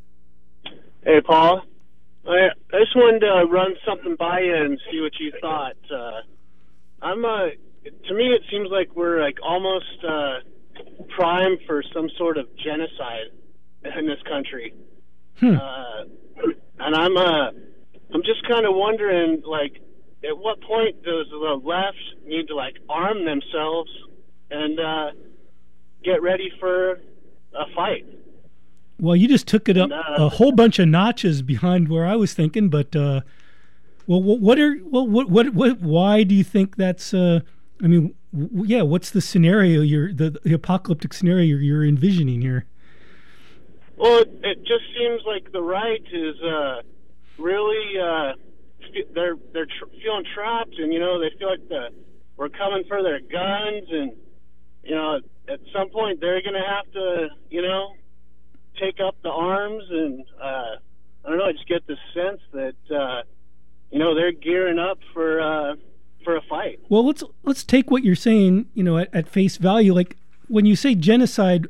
Hey, Paul. I, I just wanted to run something by you and see what you thought. Uh, I'm uh, to me, it seems like we're like almost uh, primed for some sort of genocide in this country. Hmm. Uh, and I'm uh, I'm just kind of wondering, like, at what point does the left need to like arm themselves and uh, get ready for a fight? Well, you just took it up a whole bunch of notches behind where I was thinking. But uh, well, what are well, what what what? Why do you think that's? Uh, I mean, w- yeah. What's the scenario? You're the, the apocalyptic scenario you're, you're envisioning here. Well, it, it just seems like the right is uh, really uh, they're they're tr- feeling trapped, and you know they feel like the we're coming for their guns, and you know at some point they're going to have to you know. take up the arms, and uh, I don't know. I just get the sense that uh, you know they're gearing up for uh, for a fight. Well, let's let's take what you're saying, you know, at, at face value. Like when you say genocide,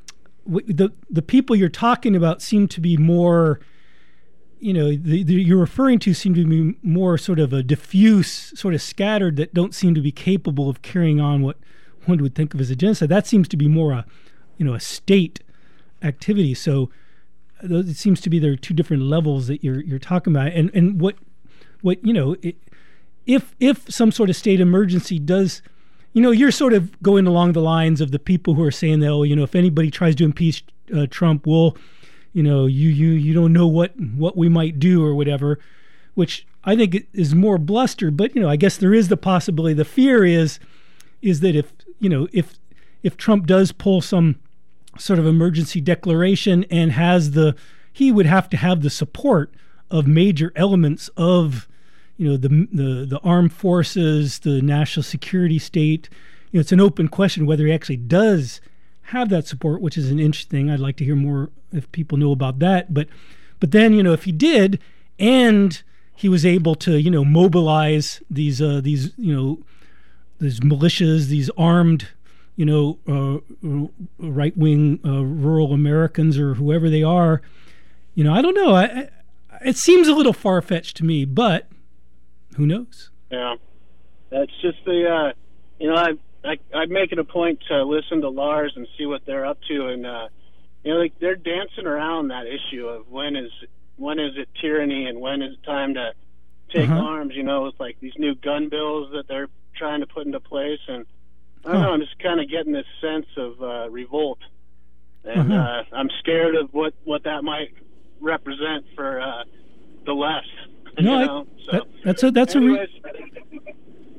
the the people you're talking about seem to be more, you know, the, the you're referring to seem to be more sort of a diffuse, sort of scattered, that don't seem to be capable of carrying on what one would think of as a genocide. That seems to be more a, you know, a state activity. So it seems to be there are two different levels that you're you're talking about. And and what what you know, it, if if some sort of state emergency does, you know, you're sort of going along the lines of the people who are saying that, oh, you know, if anybody tries to impeach uh, Trump, we'll, you know, you you you don't know what what we might do or whatever, which I think is more bluster. But you know, I guess there is the possibility. The fear is is that if you know if if Trump does pull some sort of emergency declaration and has the, he would have to have the support of major elements of, you know, the the the armed forces, the national security state. You know, it's an open question whether he actually does have that support, which is an interesting. I'd like to hear more if people know about that. But but then, you know, if he did, and he was able to, you know, mobilize these uh, these you know these militias, these armed, you know, uh, right-wing uh, rural Americans or whoever they are, you know, I don't know. I, I, it seems a little far-fetched to me, but who knows? Yeah, that's just the, uh, you know, I, I, I'm making a point to listen to Lars and see what they're up to, and uh, you know, like they're dancing around that issue of when is when is it tyranny and when is it time to take uh-huh. arms. You know, with like these new gun bills that they're trying to put into place, and I don't huh. know, I'm just kind of getting this sense of uh, revolt, and uh-huh. uh, I'm scared of what, what that might represent for uh, the left. No, you know? I, so, that, that's a that's anyways, a. Re-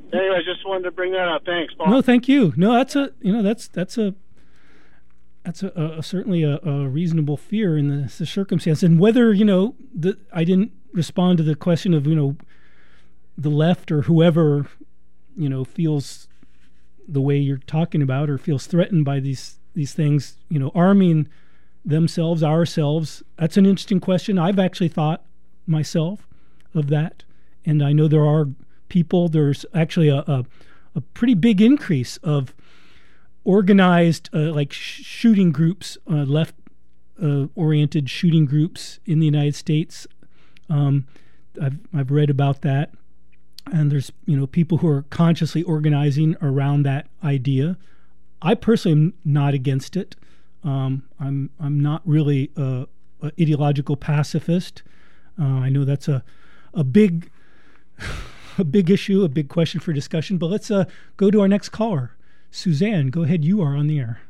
Anyways, just wanted to bring that up. Thanks, Paul. No, thank you. No, that's a you know that's that's a that's a, a certainly a, a reasonable fear in the, the circumstance. And whether you know the I didn't respond to the question of you know the left or whoever you know feels the way you're talking about or feels threatened by these these things. You know, arming themselves, ourselves. That's an interesting question. I've actually thought myself of that, and I know there are people. There's actually a, a, a pretty big increase of organized uh, like sh- shooting groups, uh, left uh, oriented shooting groups in the United States. Um, I've I've read about that, and there's you know people who are consciously organizing around that idea. I personally am not against it. Um, I'm I'm not really a, a ideological pacifist. Uh, I know that's a a big a big issue, a big question for discussion. But let's uh, go to our next caller. Suzanne, go ahead. You are on the air.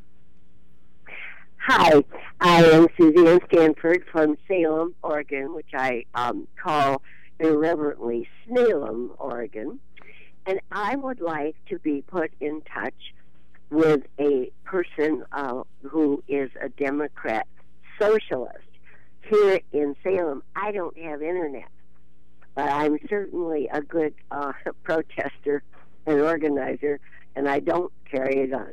Hi, I am Suzanne Stanford from Salem, Oregon, which I um, call irreverently Snalem, Oregon. And I would like to be put in touch with a person uh, who is a Democrat socialist. Here in Salem, I don't have internet, but I'm certainly a good uh, protester and organizer, and I don't carry a gun.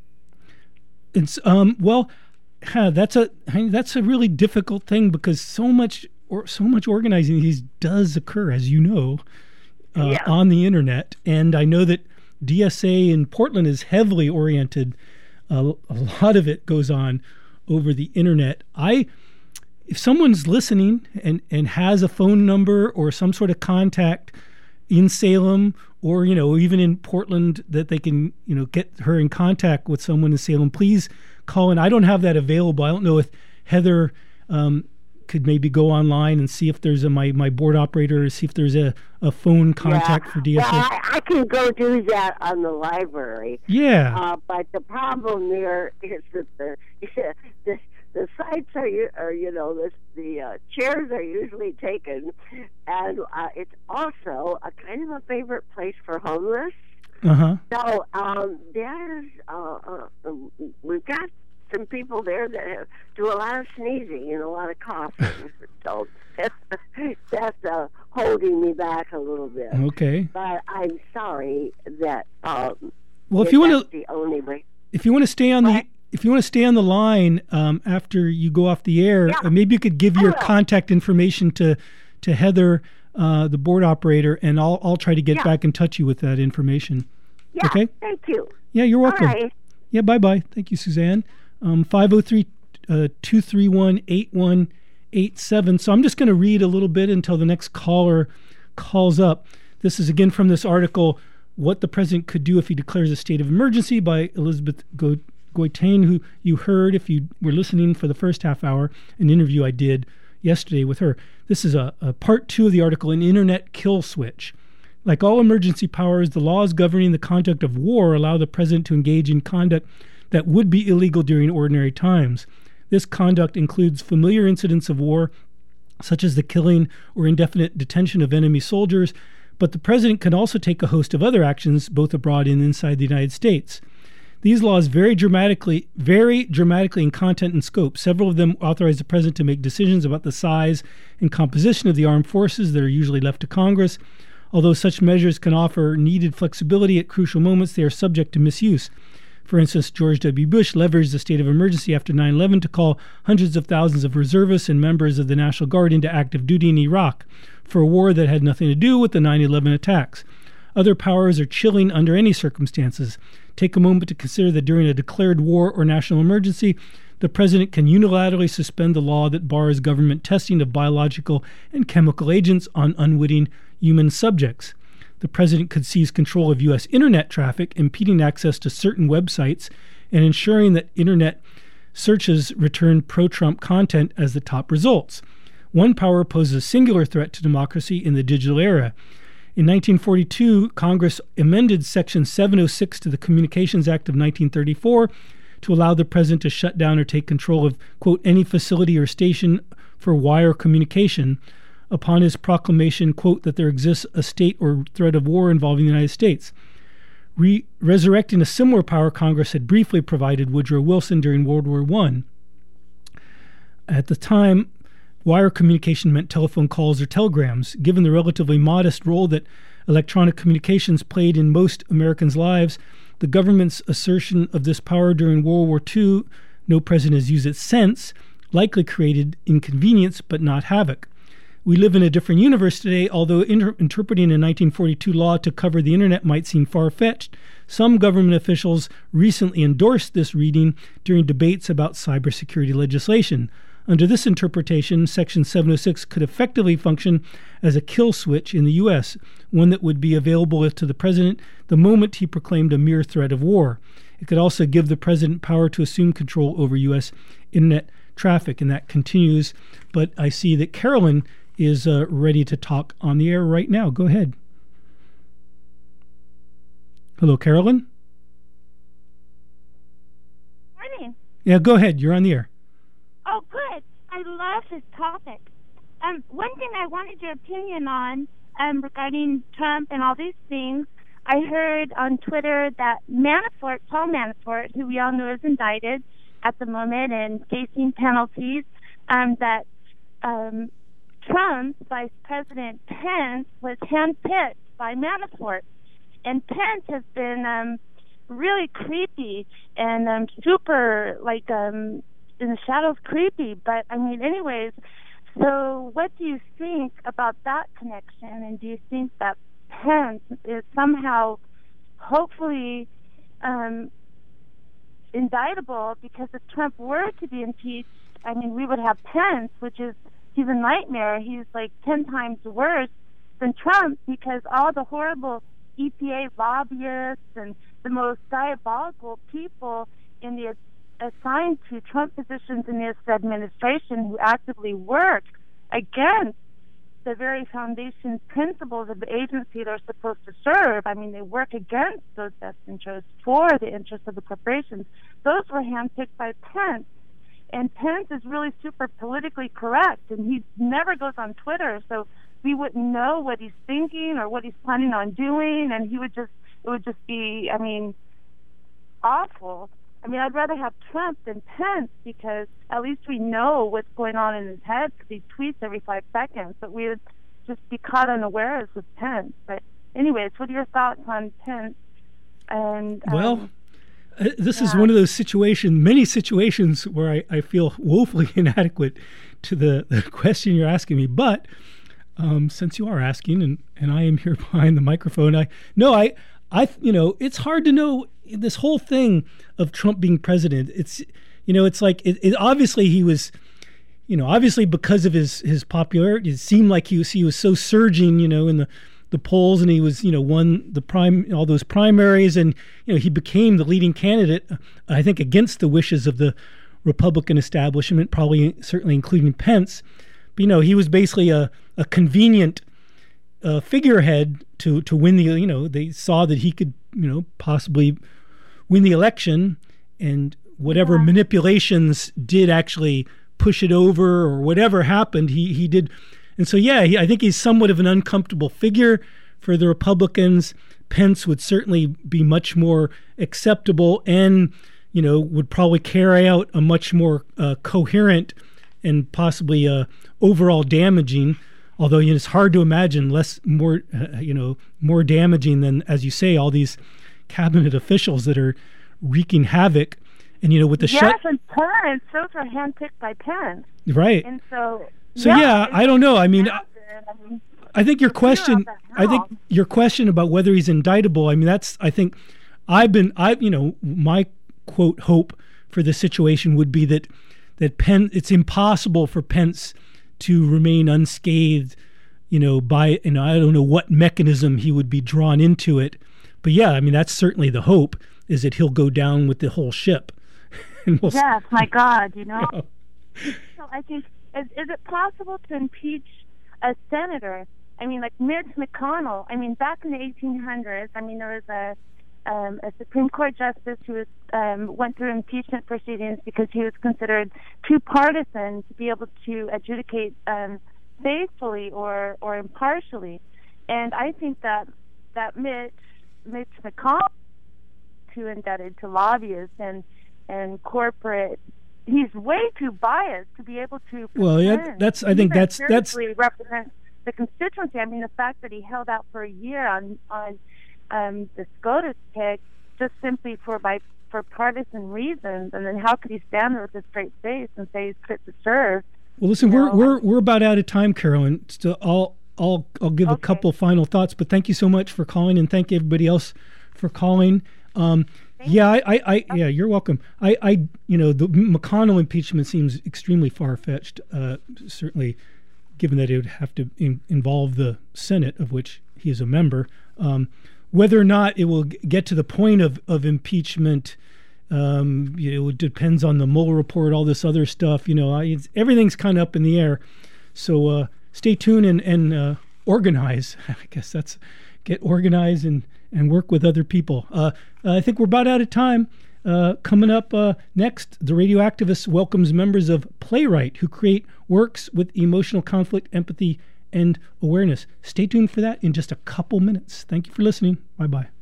It's um well, huh, that's a that's a really difficult thing because so much or so much organizing these does occur, as you know, uh, yeah. on the internet, and I know that D S A in Portland is heavily oriented. Uh, a lot of it goes on over the internet. I. If someone's listening and, and has a phone number or some sort of contact in Salem or, you know, even in Portland that they can, you know, get her in contact with someone in Salem, please call in. I don't have that available. I don't know if Heather um, could maybe go online and see if there's a, my, my board operator, see if there's a, a phone contact yeah. for D S A. Well, I, I can go do that on the library. Yeah. Uh, but the problem there is that the, the The sites are, are you know, the, the uh, chairs are usually taken, and uh, it's also a kind of a favorite place for homeless. Uh-huh. So um, there's, uh, uh, we've got some people there that have, do a lot of sneezing and a lot of coughing. So that's, that's uh, holding me back a little bit. Okay. But I'm sorry that um, well, if you want to, the only way. If you want to stay on the If you want to stay on the line um, after you go off the air, yeah. uh, maybe you could give your contact information to to Heather, uh, the board operator, and I'll I'll try to get yeah. back in touch you with that information. Yeah, okay? Thank you. Yeah, you're welcome. All right. Yeah, bye-bye. Thank you, Suzanne. Um, five oh three, two three one, eight one eight seven. So I'm just going to read a little bit until the next caller calls up. This is, again, from this article, What the President Could Do If He Declares a State of Emergency by Elizabeth Go- Goitain, who you heard if you were listening for the first half hour, an interview I did yesterday with her. This is a, a part two of the article, An Internet Kill Switch. Like all emergency powers, the laws governing the conduct of war allow the president to engage in conduct that would be illegal during ordinary times. This conduct includes familiar incidents of war, such as the killing or indefinite detention of enemy soldiers, but the president can also take a host of other actions, both abroad and inside the United States. These laws vary dramatically, vary dramatically in content and scope. Several of them authorize the president to make decisions about the size and composition of the armed forces that are usually left to Congress. Although such measures can offer needed flexibility at crucial moments, they are subject to misuse. For instance, George W. Bush leveraged the state of emergency after nine eleven to call hundreds of thousands of reservists and members of the National Guard into active duty in Iraq for a war that had nothing to do with the nine eleven attacks. Other powers are chilling under any circumstances. Take a moment to consider that during a declared war or national emergency, the president can unilaterally suspend the law that bars government testing of biological and chemical agents on unwitting human subjects. The president could seize control of U S internet traffic, impeding access to certain websites and ensuring that internet searches return pro-Trump content as the top results. One power poses a singular threat to democracy in the digital era. In nineteen forty-two, Congress amended Section seven oh six to the Communications Act of nineteen thirty-four to allow the president to shut down or take control of, quote, any facility or station for wire communication, upon his proclamation, quote, that there exists a state or threat of war involving the United States. Re- resurrecting a similar power Congress had briefly provided Woodrow Wilson during World War One. At the time, wire communication meant telephone calls or telegrams. Given the relatively modest role that electronic communications played in most Americans' lives, the government's assertion of this power during World War Two, no president has used it since, likely created inconvenience but not havoc. We live in a different universe today. Although inter- interpreting a nineteen forty-two law to cover the internet might seem far-fetched, some government officials recently endorsed this reading during debates about cybersecurity legislation. Under this interpretation, Section seven oh six could effectively function as a kill switch in the U S, one that would be available to the president the moment he proclaimed a mere threat of war. It could also give the president power to assume control over U S internet traffic, and that continues. But I see that Carolyn is uh, ready to talk on the air right now. Go ahead. Hello, Carolyn? Morning. Yeah, go ahead. You're on the air. Oh, good. I love this topic. Um, one thing I wanted your opinion on um, regarding Trump and all these things, I heard on Twitter that Manafort, Paul Manafort, who we all know is indicted at the moment and facing penalties, um, that um, Trump's Vice President Pence was handpicked by Manafort. And Pence has been um, really creepy and um, super, like, um, in the shadows creepy. But, I mean, anyways, so what do you think about that connection? And do you think that Pence is somehow, hopefully, um, indictable? Because if Trump were to be impeached, I mean, we would have Pence, which is, he's a nightmare. He's like ten times worse than Trump, because all the horrible E P A lobbyists and the most diabolical people in the assigned to Trump positions in this administration who actively work against the very foundation principles of the agency they're supposed to serve. I mean, they work against those best interests for the interests of the corporations. Those were handpicked by Pence. And Pence is really super politically correct, and he never goes on Twitter, so we wouldn't know what he's thinking or what he's planning on doing, and he would just, it would just be, I mean, awful. I mean, I'd rather have Trump than Pence, because at least we know what's going on in his head, because he tweets every five seconds, but we would just be caught unawares with Pence. But anyways, what are your thoughts on Pence? And um, Well, uh, this yeah. is one of those situations, many situations where I, I feel woefully inadequate to the, the question you're asking me. But um, since you are asking, and, and I am here behind the microphone, I no, I, I, you know, it's hard to know this whole thing of Trump being president. It's, you know, it's like, it, it obviously he was, you know, obviously because of his, his popularity, it seemed like he was, he was so surging, you know, in the, the polls, and he was, you know, won the prime, all those primaries, and, you know, he became the leading candidate, I think, against the wishes of the Republican establishment, probably certainly including Pence. But, you know, he was basically a, a convenient uh, figurehead to, to win the, you know, they saw that he could, you know, possibly win the election, and whatever yeah. manipulations did actually push it over, or whatever happened, he, he did. And so, yeah, he, I think he's somewhat of an uncomfortable figure for the Republicans. Pence would certainly be much more acceptable, and, you know, would probably carry out a much more uh, coherent and possibly uh, overall damaging, although, you know, it's hard to imagine less, more, uh, you know, more damaging than, as you say, all these cabinet officials that are wreaking havoc. And, you know, with the yes, shut... and Pence, those are handpicked by Pence. Right. And so... So yeah, yeah, I don't know. I mean, I, I mean, I think your question, I think your question about whether he's indictable. I mean, that's, I think I've been, I, you know, my quote hope for the situation would be that, that Pence, it's impossible for Pence to remain unscathed, you know, by, you know, I don't know what mechanism he would be drawn into it. But yeah, I mean, that's certainly the hope, is that he'll go down with the whole ship. And we'll yes, my God, you know. So I think, Is, is it possible to impeach a senator? I mean, like Mitch McConnell. I mean, back in the eighteen hundreds, I mean, there was a um, a Supreme Court justice who was um, went through impeachment proceedings because he was considered too partisan to be able to adjudicate um, faithfully or or impartially. And I think that that Mitch Mitch McConnell too indebted to lobbyists and and corporate. He's way too biased to be able to. Well, yeah, that's. I think that's that's. represent the constituency. I mean, the fact that he held out for a year on on um, the SCOTUS pick just simply for by for partisan reasons, and then how could he stand there with a straight face and say he's fit to serve? Well, listen, you we're know? we're we're about out of time, Carolyn. So I'll I'll I'll give Okay. a couple final thoughts, but thank you so much for calling, and thank everybody else for calling. Um, yeah, I, I, I, yeah, you're welcome. I, I, you know, the McConnell impeachment seems extremely far-fetched. Uh, certainly, given that it would have to in, involve the Senate, of which he is a member. Um, whether or not it will g- get to the point of of impeachment, um, you know, it depends on the Mueller report, all this other stuff. You know, I, it's, everything's kind of up in the air. So uh, stay tuned and and uh, organize. I guess that's get organized and. and work with other people. Uh, I think we're about out of time. Uh, coming up uh, next, the Radioactivist welcomes members of Playwright who create works with emotional conflict, empathy, and awareness. Stay tuned for that in just a couple minutes. Thank you for listening. Bye-bye.